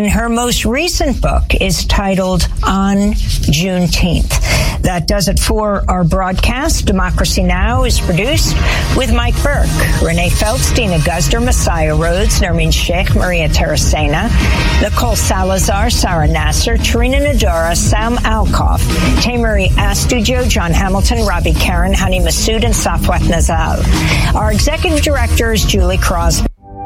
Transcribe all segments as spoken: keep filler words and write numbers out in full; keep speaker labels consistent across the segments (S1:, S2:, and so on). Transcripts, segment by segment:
S1: And her most recent book is titled On Juneteenth. That does it for our broadcast. Democracy Now! Is produced with Mike Burke, Renee Feltz, Dina Guzder, Messiah Rhodes, Nermeen Sheikh, Maria Terracena, Nicole Salazar, Sarah Nasser, Tarina Nadara, Sam Alkoff, Tamari Astudio, John Hamilton, Robbie Karen, Hani Masood, and Safwat Nazal. Our executive director is Julie Crosby.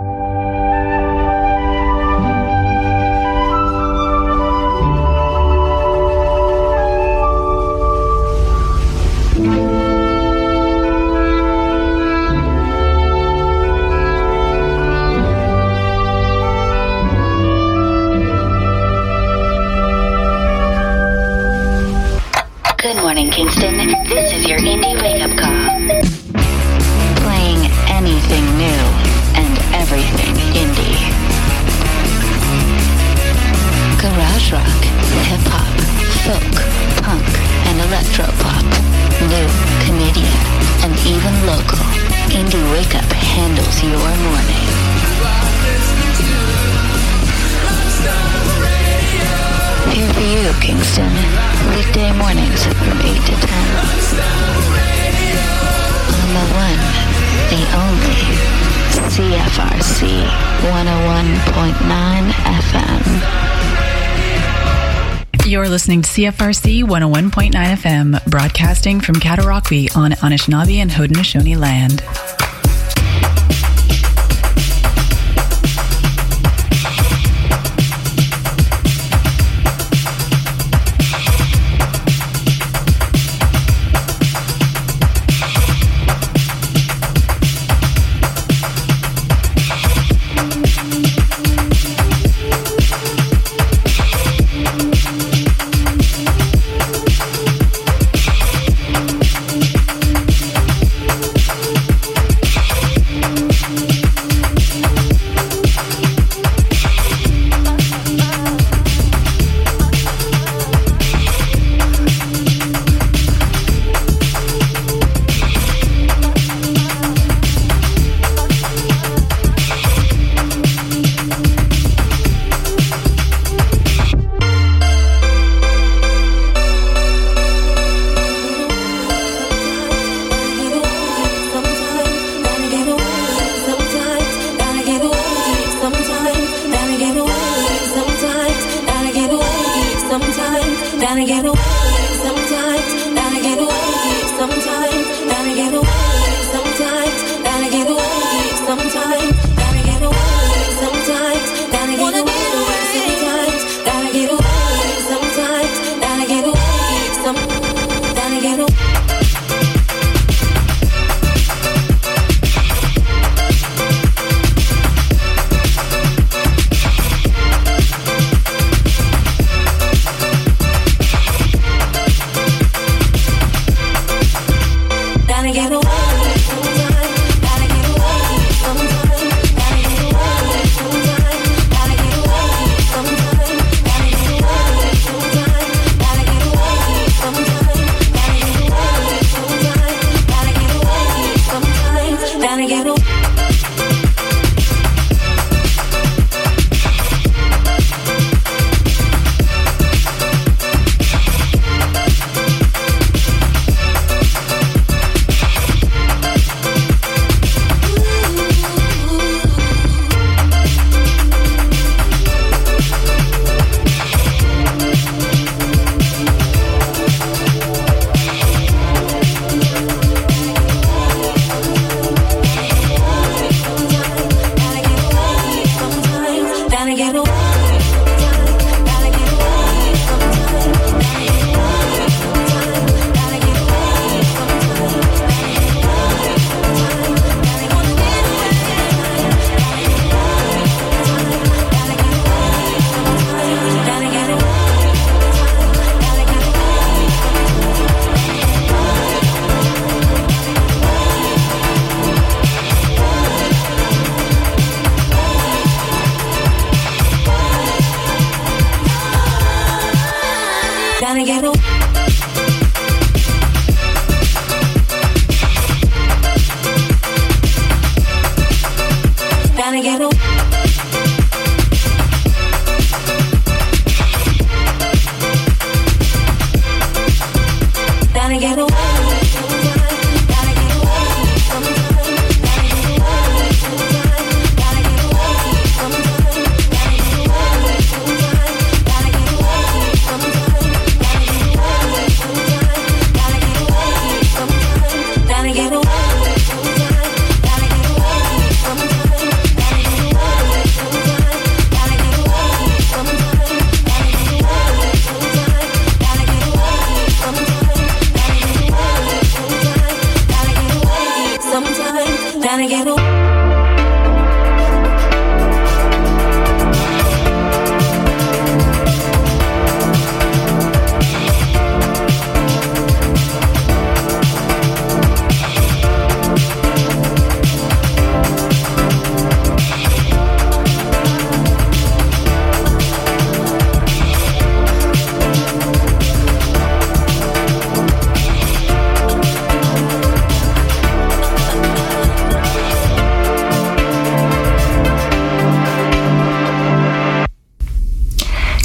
S2: Good morning, Kingston. This is your indie wake-up call. Playing anything new and everything indie. Garage rock, hip-hop, folk, punk, and electro-pop. New, Canadian, and even local. Indie Wake-Up handles your morning. Here for you, Kingston. Weekday mornings from eight to ten. On the one, the only, C F R C one oh one point nine F M.
S3: You're listening to C F R C one oh one point nine F M, broadcasting from Cataraqui on Anishinaabe and Haudenosaunee land.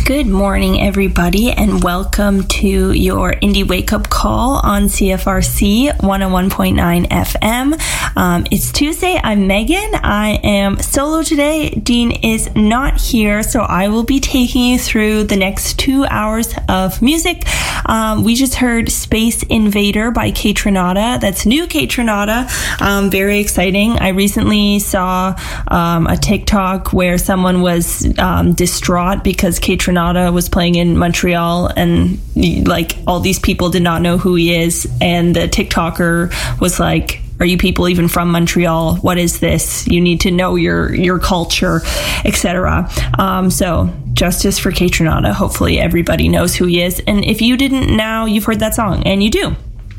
S4: Good morning, everybody, and welcome to your Indie Wake Up Call on C F R C one oh one point nine F M. Um, it's Tuesday. I'm Megan. I am solo today. Dean is not here, so I will be taking you through the next two hours of music. Um, we just heard Space Invader by Kaytranada. That's new Kaytranada. Um, very exciting. I recently saw um, a TikTok where someone was um, distraught because Kaytranada was playing in Montreal, and like all these people did not know who he is, and the TikToker was like, are you people even from Montreal? What is this? You need to know your your culture, et cetera. Um, so justice for Kaytranada. Hopefully everybody knows who he is, and if you didn't, now you've heard that song, and you do.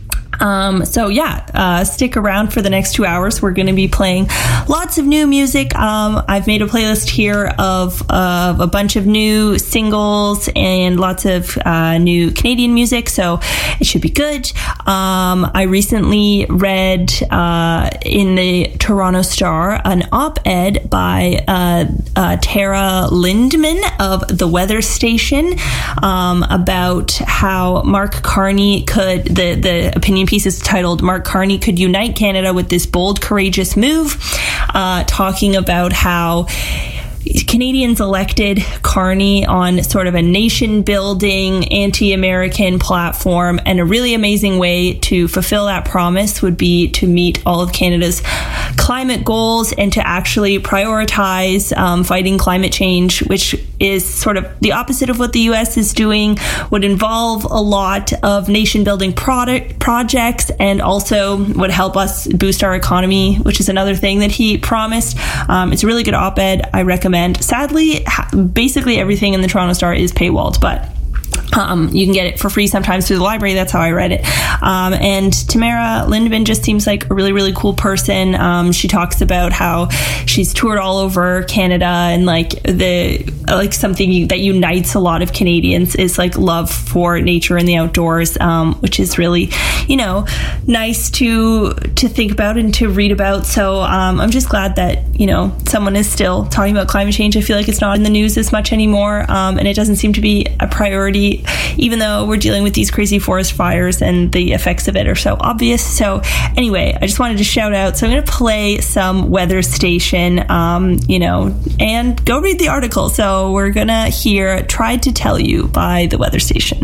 S4: Um, so yeah, uh, stick around for the next two hours. We're going to be playing lots of new music. Um, I've made a playlist here of, of a bunch of new singles and lots of uh, new Canadian music, so it should be good. Um, I recently read uh, in the Toronto Star an op-ed by uh, uh, Tara Lindman of The Weather Station um, about how Mark Carney could, the, the opinion piece is titled Mark Carney Could Unite Canada with This Bold, Courageous Move, uh, talking about how Canadians elected Carney on sort of a nation-building, anti-American platform, and a really amazing way to fulfill that promise would be to meet all of Canada's climate goals and to actually prioritize um, fighting climate change, which is sort of the opposite of what the U S is doing, would involve a lot of nation-building product projects, and also would help us boost our economy, which is another thing that he promised. Um, it's a really good op-ed. I recommend. Sadly, basically everything in the Toronto Star is paywalled, but Um, you can get it for free sometimes through the library. That's how I read it. Um, and Tamara Lindman just seems like a really, really cool person. Um, she talks about how she's toured all over Canada, and like the like something that unites a lot of Canadians is like love for nature and the outdoors, um, which is really, you know, nice to to think about and to read about. So um, I'm just glad that, you know, someone is still talking about climate change. I feel like it's not in the news as much anymore, um, and it doesn't seem to be a priority, even though we're dealing with these crazy forest fires and the effects of it are so obvious. So anyway, I just wanted to shout out. So I'm going to play some Weather Station, um, you know, and go read the article. So we're going to hear Tried to Tell You by The Weather Station.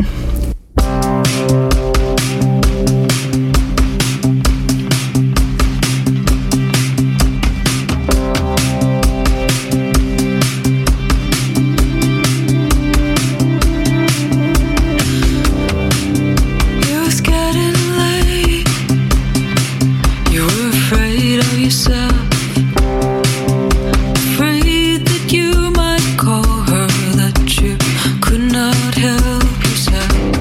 S5: Afraid that you might call her, that you could not help yourself.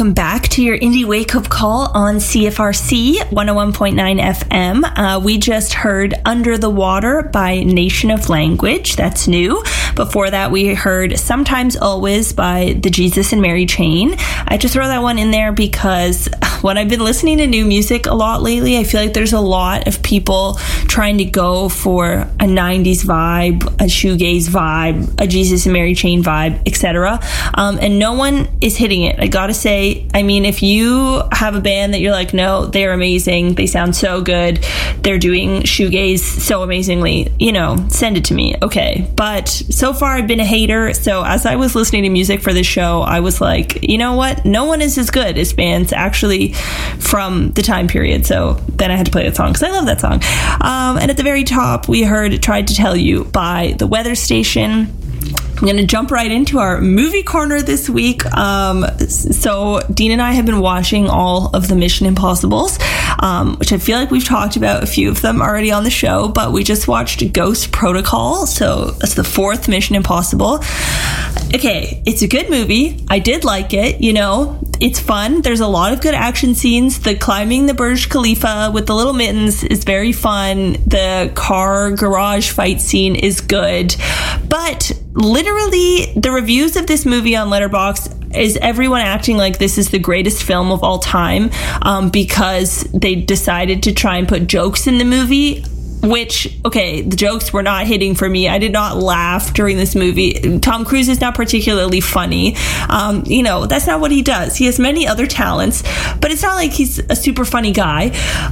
S4: welcome back to your Indie Wake Up Call on C F R C one oh one point nine F M. Uh, we just heard Under the Water by Nation of Language. That's new. Before that, we heard Sometimes Always by the Jesus and Mary Chain. I had to throw that one in there because when I've been listening to new music a lot lately, I feel like there's a lot of people trying to go for a nineties vibe, a shoegaze vibe, a Jesus and Mary Chain vibe, et cetera. Um, and no one is hitting it. I gotta say, I mean, if you have a band that you're like, no, they're amazing, they sound so good, they're doing shoegaze so amazingly, you know, send it to me. Okay. But so far I've been a hater. So as I was listening to music for this show, I was like, you know what? No one is as good as bands actually from the time period. So then I had to play that song because I love that song. Um, and at the very top, we heard Tried to Tell You by The Weather Station. I'm going to jump right into our movie corner this week. Um, so Dean and I have been watching all of the Mission Impossibles, um, which I feel like we've talked about a few of them already on the show, but we just watched Ghost Protocol. So that's the fourth Mission Impossible. Okay, it's a good movie. I did like it, you know. It's fun. There's a lot of good action scenes. The climbing the Burj Khalifa with the little mittens is very fun. The car garage fight scene is good. But literally, the reviews of this movie on Letterboxd is everyone acting like this is the greatest film of all time um, because they decided to try and put jokes in the movie. Which, okay, the jokes were not hitting for me. I did not laugh during this movie. Tom Cruise is not particularly funny. Um, you know, that's not what he does. He has many other talents, but it's not like he's a super funny guy.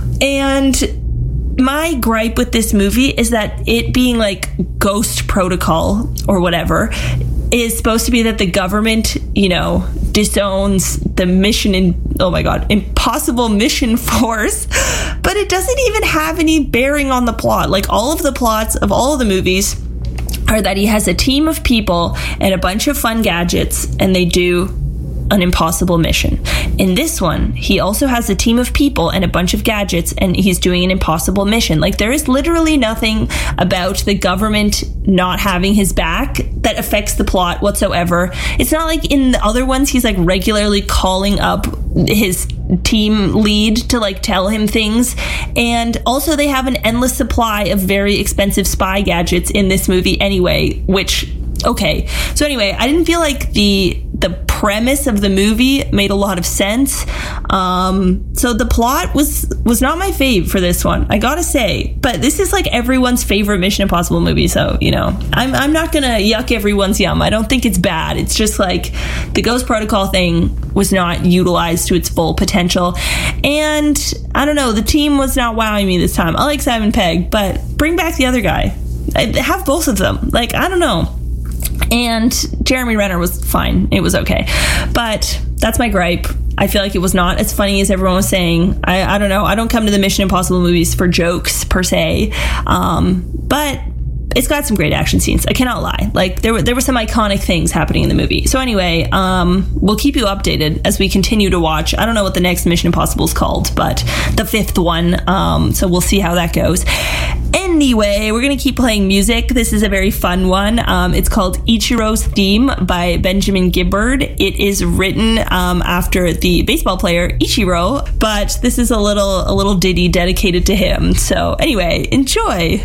S4: And my gripe with this movie is that it being like Ghost Protocol or whatever is supposed to be that the government, you know, disowns the mission in, oh my God, Impossible Mission Force, but it doesn't even have any bearing on the plot. Like all of the plots of all of the movies are that he has a team of people and a bunch of fun gadgets and they do an impossible mission. In this one, he also has a team of people and a bunch of gadgets and he's doing an impossible mission. Like there is literally nothing about the government not having his back that affects the plot whatsoever. It's not like in the other ones he's like regularly calling up his team lead to like tell him things. And also they have an endless supply of very expensive spy gadgets in this movie anyway, which okay. So anyway, I didn't feel like the the premise of the movie made a lot of sense. Um, so the plot was was not my fave for this one, I gotta say. But this is like everyone's favorite Mission Impossible movie, so you know, I'm I'm not gonna yuck everyone's yum. I don't think it's bad. It's just like the Ghost Protocol thing was not utilized to its full potential, and I don't know, the team was not wowing me this time. I like Simon Pegg, but bring back the other guy. I, have both of them. Like I don't know. And Jeremy Renner was fine. It was okay. But that's my gripe. I feel like it was not as funny as everyone was saying. I, I don't know. I don't come to the Mission Impossible movies for jokes per se. Um, but it's got some great action scenes. I cannot lie. Like there were there were some iconic things happening in the movie. So anyway, um, we'll keep you updated as we continue to watch. I don't know what the next Mission Impossible is called, but the fifth one. Um, so we'll see how that goes. Anyway, we're going to keep playing music. This is a very fun one. Um, it's called Ichiro's Theme by Benjamin Gibbard. It is written um, after the baseball player Ichiro, but this is a little a little ditty dedicated to him. So anyway, enjoy.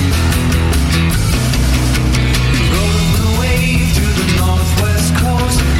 S5: West Coast.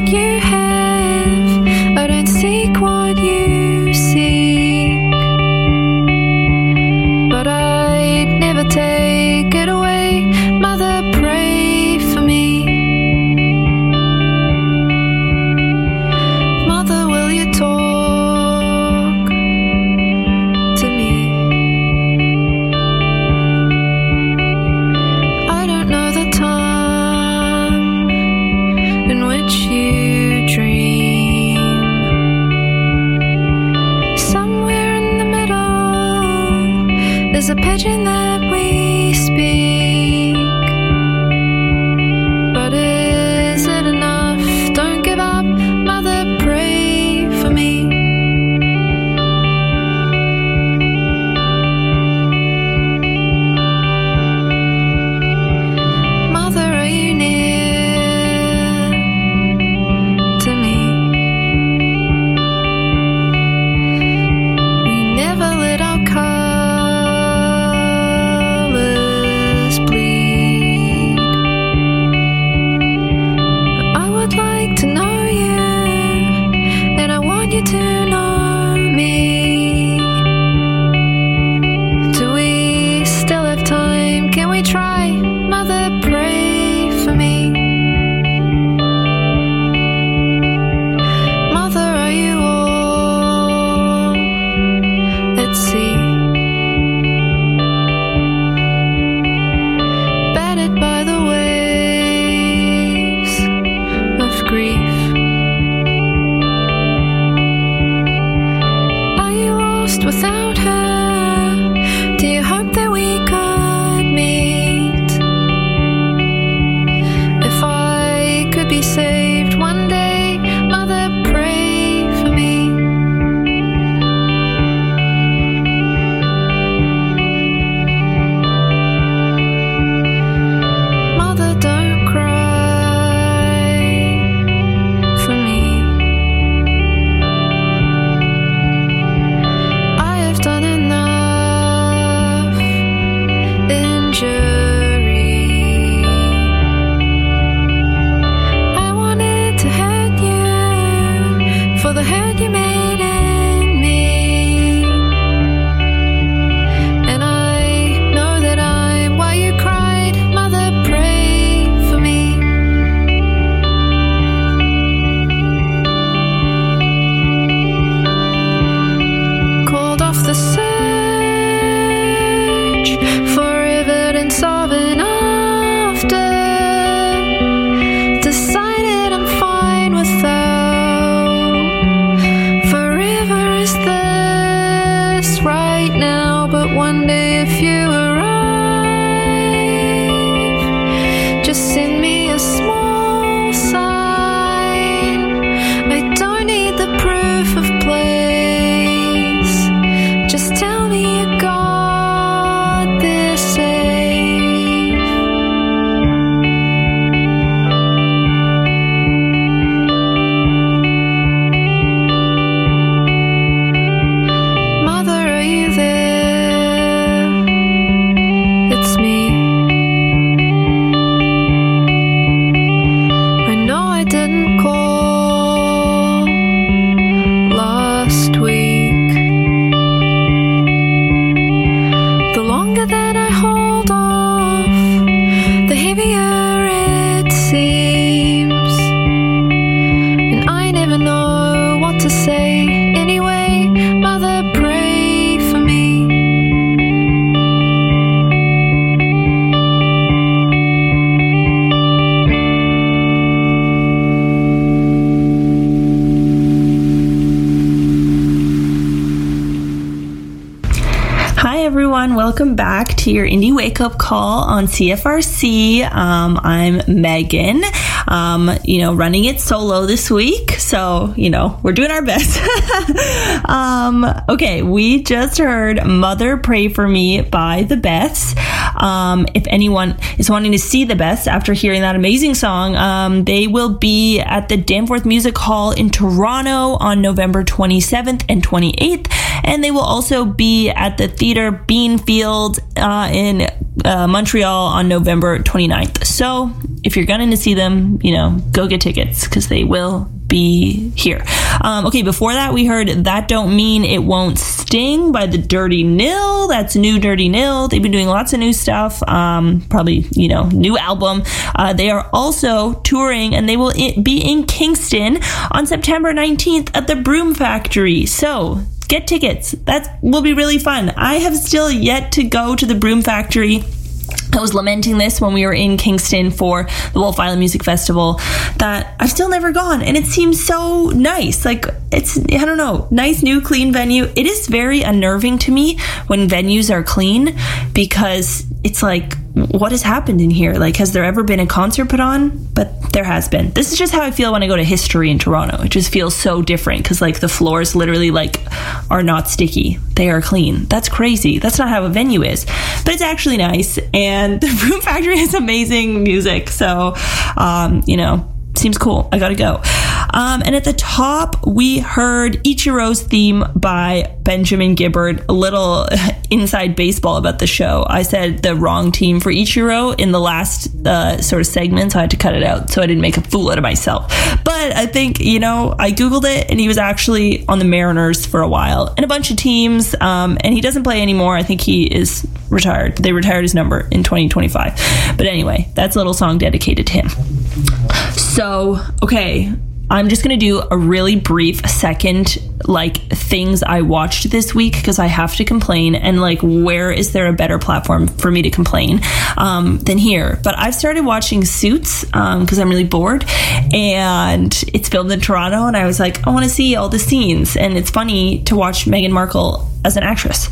S5: what you have. I don't seek what you seek, but I'd never take it away. Mother, pray for me. Mother, will you talk to me? I don't know the time in which you dream. Somewhere in the middle there's a pigeon that we speak. But is it enough? Don't give up. Mother, pray for me. Mother, are you near to me? We never let our colors bleed. I would like to know you, and I want you to know me. Do we still have time? Can we try? Mother, pray for me. Mother, are you all at sea? Battered by the waves of grief. Are you lost without her? Do you hope that we could meet? If I could be saved one day, Mother, pray for me. Mother, don't cry for me. I have done enough injury. I wanted to hurt you for the hurt you made in me, and I know that I'm why you cried. Mother, pray for me. Called off the search for evidence of an after. Decided I'm fine without. Forever is this right now, but one day if you arrive, just send me a small sign. I don't need the proof of place. Just tell me you got this safe. Mother, are you there? It's me. I know I didn't call last week. The longer that I hold off, the heavier it seems. And I never know what to say anyway. Mother, pray for me.
S4: Hi everyone, welcome back to your Indie Wake Up Call on C F R C. Um, I'm Megan, um, you know, running it solo this week, so, you know, we're doing our best. um, okay, we just heard Mother Pray For Me by The Beths. Um, if anyone is wanting to see The Beths after hearing that amazing song, um, they will be at the Danforth Music Hall in Toronto on November twenty-seventh and twenty-eighth, and they will also be at the Theatre Beanfield uh, in uh, Montreal on November twenty-ninth. So if if you're going to see them, you know, go get tickets because they will be here. Um, okay, before that, we heard That Don't Mean It Won't Sting by the Dirty Nil. That's new Dirty Nil. They've been doing lots of new stuff. Um, probably, you know, new album. Uh, they are also touring, and they will be in Kingston on September nineteenth at the Broom Factory. So get tickets. That will be really fun. I have still yet to go to the Broom Factory. I was lamenting this when we were in Kingston for the Wolf Island Music Festival, that I've still never gone, and it seems so nice. Like, it's, I don't know, nice, new, clean venue. It is very unnerving to me when venues are clean, because it's like, what has happened in here? Like, has there ever been a concert put on? But there has been. This is just how I feel when I go to History in Toronto. It just feels so different, because like the floors literally like are not sticky. They are clean. That's crazy. That's not how a venue is. But it's actually nice. And the Broom Factory has amazing music. So, um, you know, seems cool. I gotta go. Um, and at the top, we heard Ichiro's theme by Benjamin Gibbard. A little inside baseball about the show. I said the wrong team for Ichiro in the last uh, sort of segment, so I had to cut it out so I didn't make a fool out of myself. But I think, you know, I Googled it, and he was actually on the Mariners for a while and a bunch of teams, um, and he doesn't play anymore. I think he is retired. They retired his number in twenty twenty-five. But anyway, that's a little song dedicated to him. So, okay, I'm just going to do a really brief second, like, things I watched this week, because I have to complain, and, like, where is there a better platform for me to complain um, than here? But I've started watching Suits because um, I'm really bored, and it's filmed in Toronto, and I was like, I want to see all the scenes, and it's funny to watch Meghan Markle as an actress.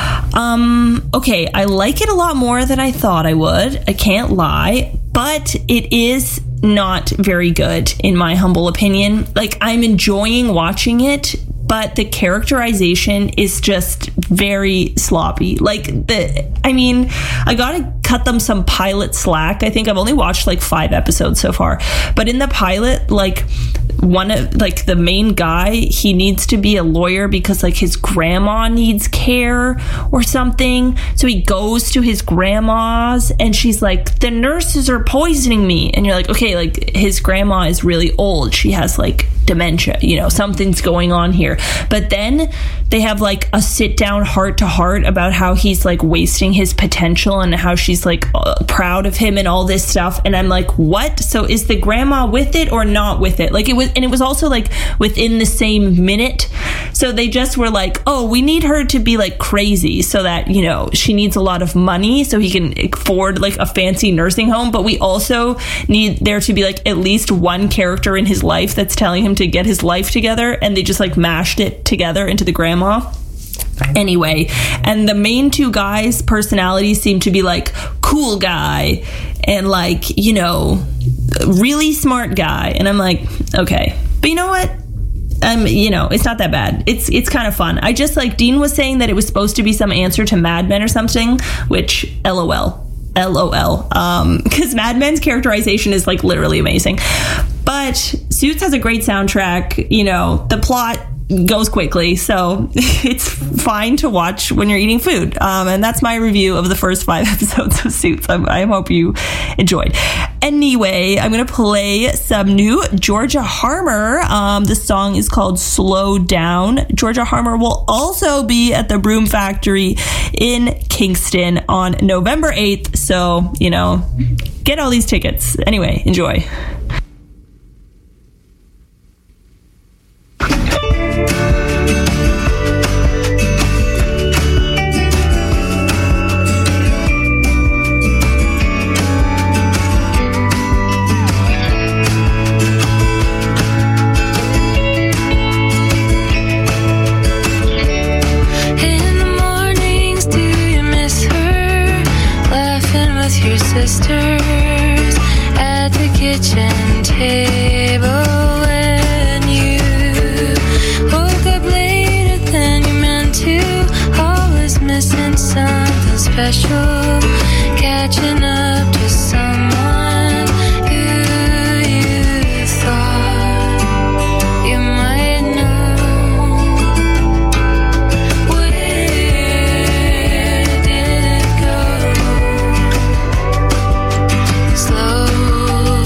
S4: Um, okay, I like it a lot more than I thought I would. I can't lie, but it is not very good in my humble opinion. Like, I'm enjoying watching it, but the characterization is just very sloppy. Like, the, I mean, I gotta cut them some pilot slack. I think I've only watched like five episodes so far, but in the pilot, like, one of, like, the main guy, he needs to be a lawyer because, like, his grandma needs care or something. So he goes to his grandma's, and she's like, the nurses are poisoning me. And you're like, okay, like, his grandma is really old. She has, like, dementia, you know, something's going on here. But then they have, like, a sit down heart to heart about how he's, like, wasting his potential and how she's, like, uh, proud of him and all this stuff. And I'm like, what? So is the grandma with it or not with it? Like, it was, and it was also, like, within the same minute. So they just were like, oh, we need her to be, like, crazy so that, you know, she needs a lot of money so he can afford, like, a fancy nursing home. But we also need there to be, like, at least one character in his life that's telling him to get his life together, and they just, like, mashed it together into the grandma. Anyway, and the main two guys' personalities seem to be, like, cool guy and, like, you know, really smart guy. And I'm like, okay, but you know what? Um, you know, it's not that bad. It's it's kind of fun. I just, like, Dean was saying that it was supposed to be some answer to Mad Men or something, which LOL. LOL. Um, because Mad Men's characterization is, like, literally amazing. But Suits has a great soundtrack. You know, the plot goes quickly, so it's fine to watch when you're eating food. Um, and that's my review of the first five episodes of Suits. I, I hope you enjoyed. Anyway, I'm going to play some new Georgia Harmer. Um, the song is called Slow Down. Georgia Harmer will also be at the Broom Factory in Kingston on November eighth. So, you know, get all these tickets. Anyway, enjoy.
S5: Sisters at the kitchen table when you woke up later than you meant to, always missing something special, catching up to someone who you thought you might know. Where did it go? Slow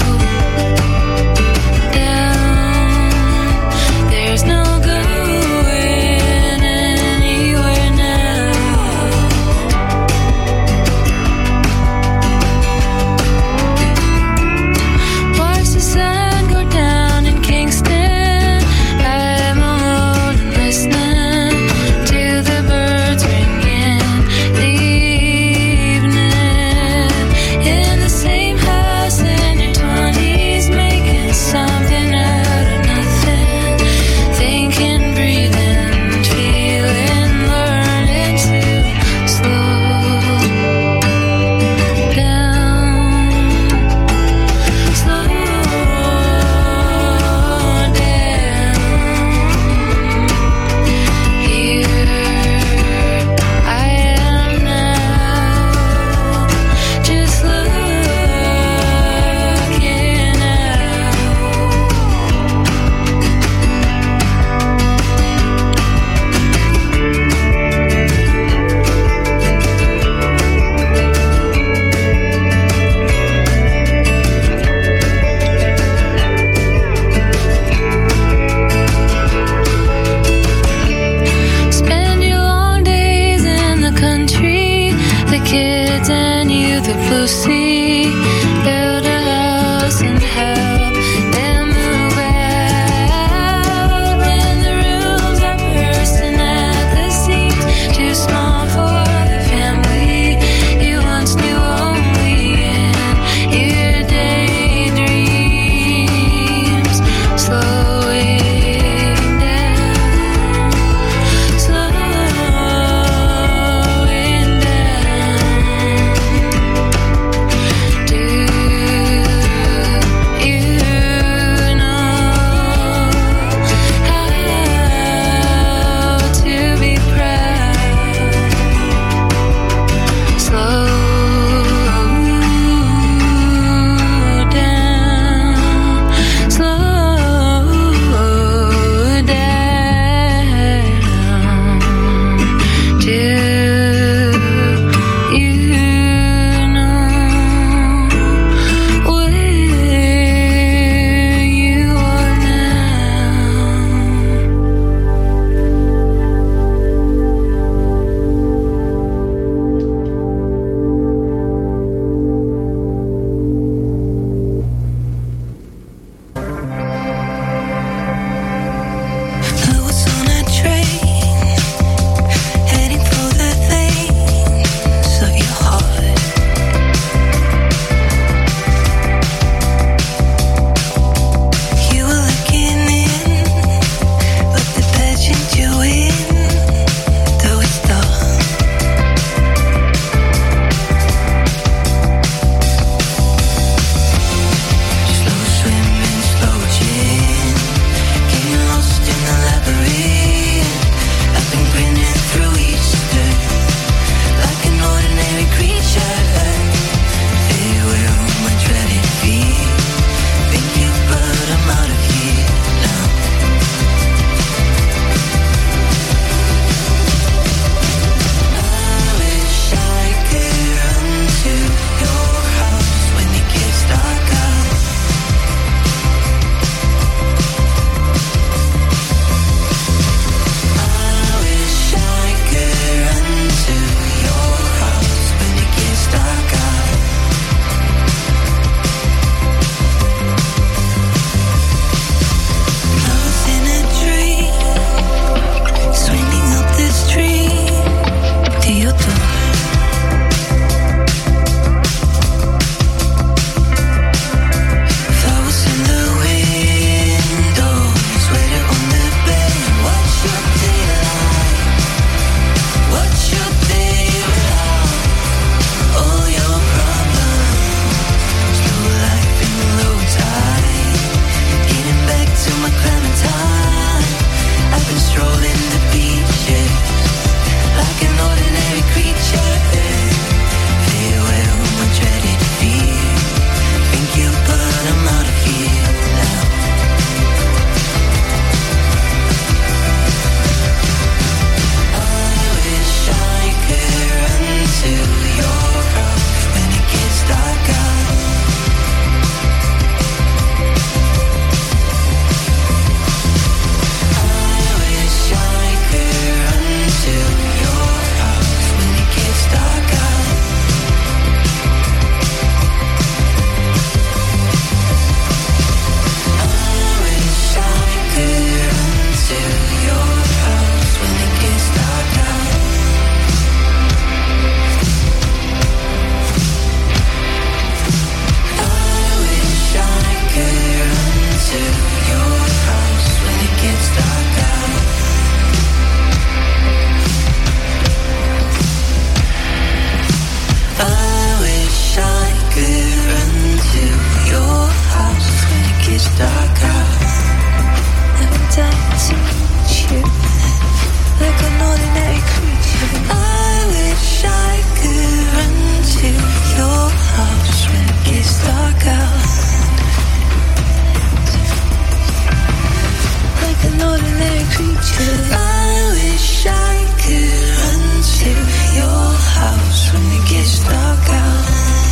S5: creature. I wish I could run to your house when it gets dark out.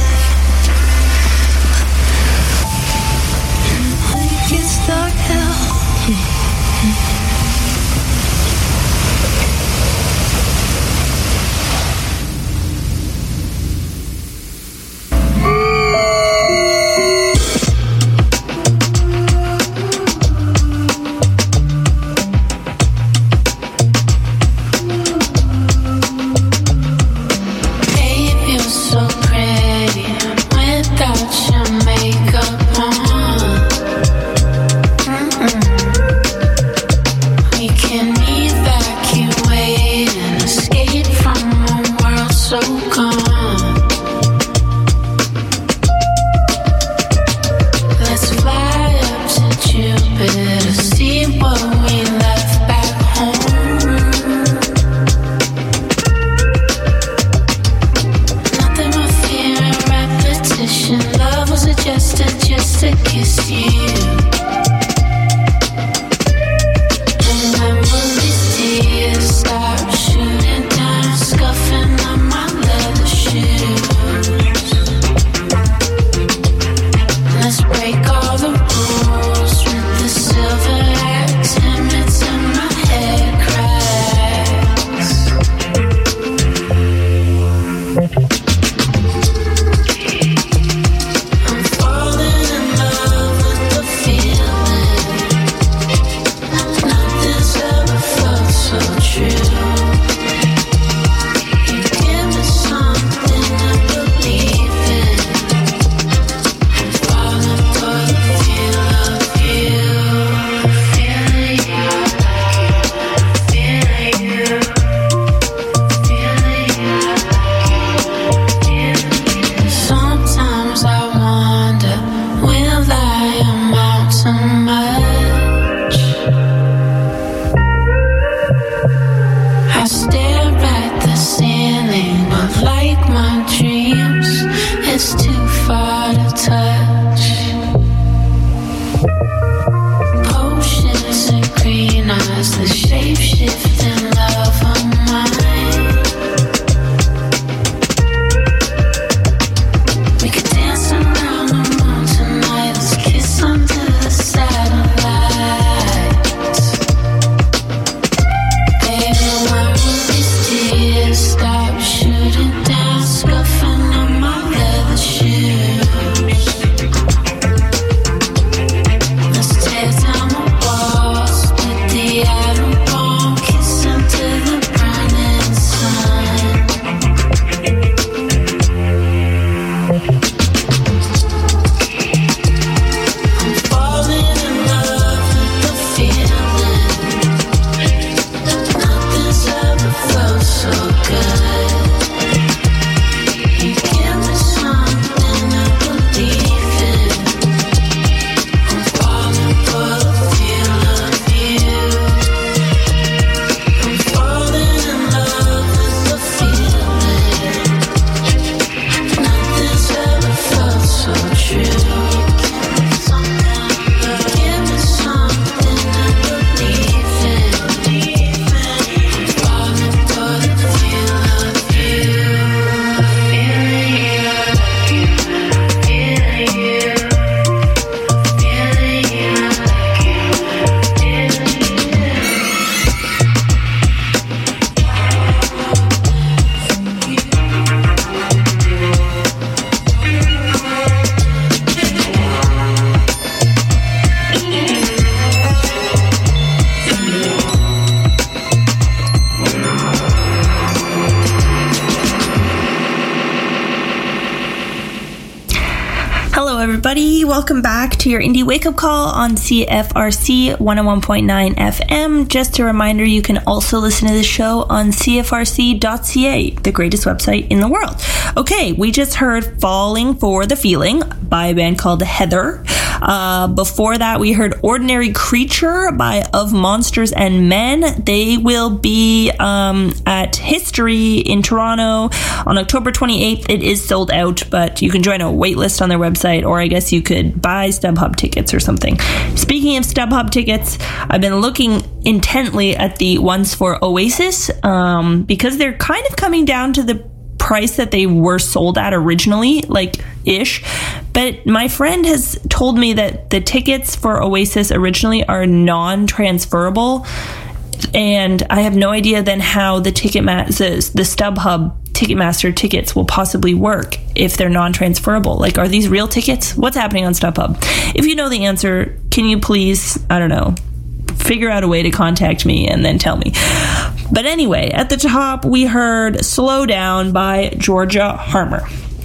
S5: When it gets dark out.
S4: everybody. Welcome back to your Indie Wake Up Call on C F R C one oh one point nine F M. Just a reminder, you can also listen to the show on C F R C dot C A, the greatest website in the world. Okay, we just heard Falling for the Feeling by a band called Heather. Uh, before that, we heard Ordinary Creature by Of Monsters and Men. They will be um, at History in Toronto on October twenty-eighth. It is sold out, but you can join a wait list on their website, or I guess you could buy StubHub tickets or something. Speaking of StubHub tickets, I've been looking intently at the ones for Oasis um, because they're kind of coming down to the price that they were sold at originally, like ish. But my friend has told me that the tickets for Oasis originally are non-transferable, and I have no idea then how the ticket ma- the, the StubHub Ticketmaster tickets will possibly work if they're non-transferable. Like, are these real tickets? What's happening on StubHub? If you know the answer, can you please, I don't know, figure out a way to contact me and then tell me. But anyway, at the top, we heard Slow Down by Georgia Harmer.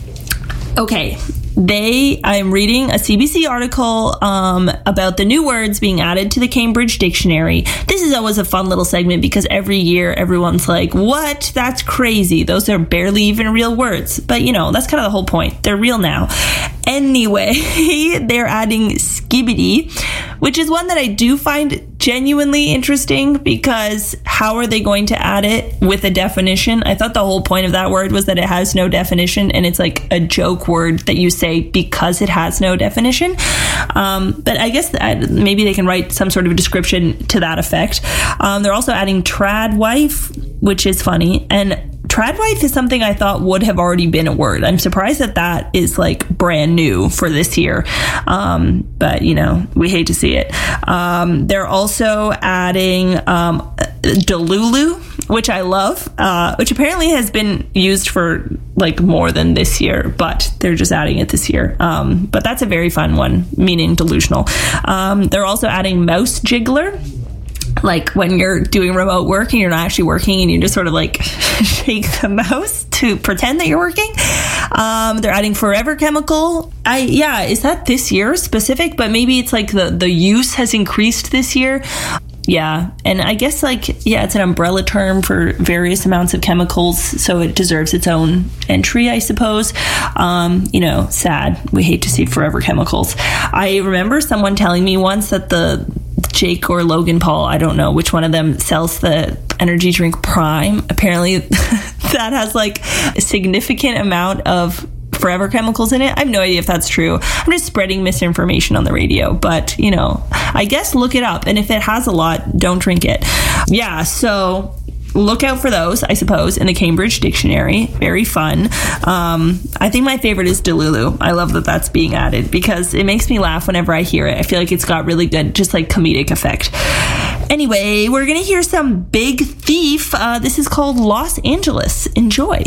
S4: Okay, they, I'm reading a C B C article um, about the new words being added to the Cambridge Dictionary. This is always a fun little segment because every year everyone's like, what? That's crazy. Those are barely even real words. But, you know, that's kind of the whole point. They're real now. Anyway, they're adding skibbity, which is one that I do find genuinely interesting because how are they going to add it with a definition? I thought the whole point of that word was that it has no definition and it's like a joke word that you say because it has no definition. Um, but I guess that maybe they can write some sort of description to that effect. Um, they're also adding trad wife, which is funny. And tradwife is something I thought would have already been a word. I'm surprised that that is like brand new for this year. Um, but, you know, we hate to see it. Um, they're also adding um, Delulu, which I love, uh, which apparently has been used for like more than this year, but they're just adding it this year. Um, but that's a very fun one, meaning delusional. Um, they're also adding mouse jiggler. Like when you're doing remote work and you're not actually working and you just sort of like shake the mouse to pretend that you're working. Um, they're adding forever chemical. I, yeah, is that this year specific? But maybe it's like the, the use has increased this year. Yeah. And I guess like, yeah, it's an umbrella term for various amounts of chemicals. So it deserves its own entry, I suppose. Um, you know, sad. We hate to see forever chemicals. I remember someone telling me once that the Jake or Logan Paul, I don't know which one of them, sells the energy drink Prime. Apparently that has like a significant amount of forever chemicals in it. I have no idea if that's true. I'm just spreading misinformation on the radio, but you know, I guess look it up. And if it has a lot, don't drink it. Yeah. So look out for those, I suppose, in the Cambridge Dictionary. Very fun. Um, I think my favorite is Delulu. I love that that's being added because it makes me laugh whenever I hear it. I feel like it's got really good, just like comedic effect. Anyway, we're going to hear some Big Thief. Uh, this is called Los Angeles. Enjoy.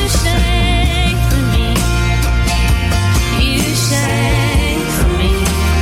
S5: You sang for me.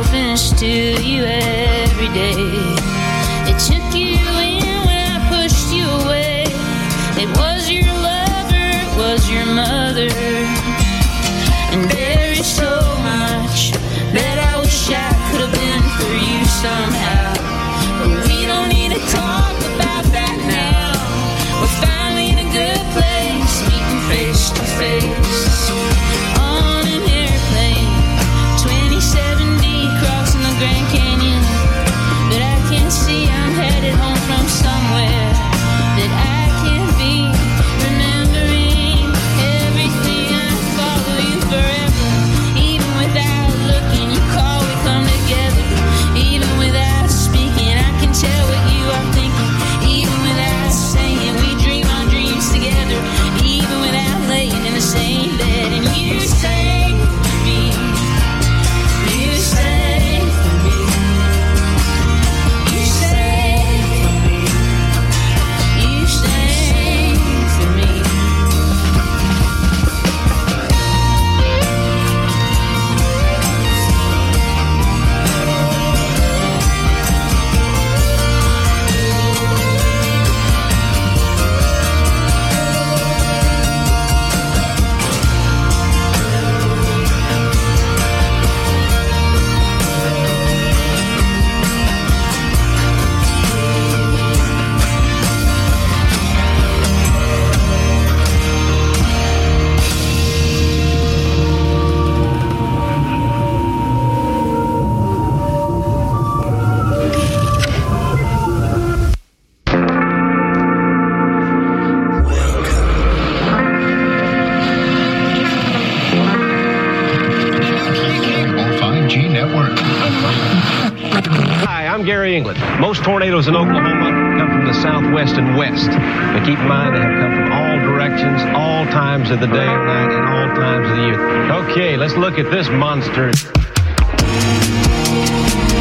S6: opens to you every day. It took you in when I pushed you away. It was your lover, it was your mother. And there is so much that I wish I could have been for you somehow. But we don't need to talk about that now. We're finally in a good place, meeting face to face. On an airplane, twenty seventy, crossing the Grand Canyon. But I can see I'm headed home from somewhere that I can be. Remembering everything, I follow you forever. Even without looking, you call, we come together. Even without speaking, I can tell what you are thinking. Even without saying, we dream our dreams together. Even without laying in the same bed. And you sang for me. You sang for me. You sang for me. You sang for me.
S7: five G network.
S8: Hi, I'm Gary England. Most tornadoes in Oklahoma come from the southwest and west. But keep in mind they have come from all directions, all times of the day and night, and all times of the year. Okay, let's look at this monster.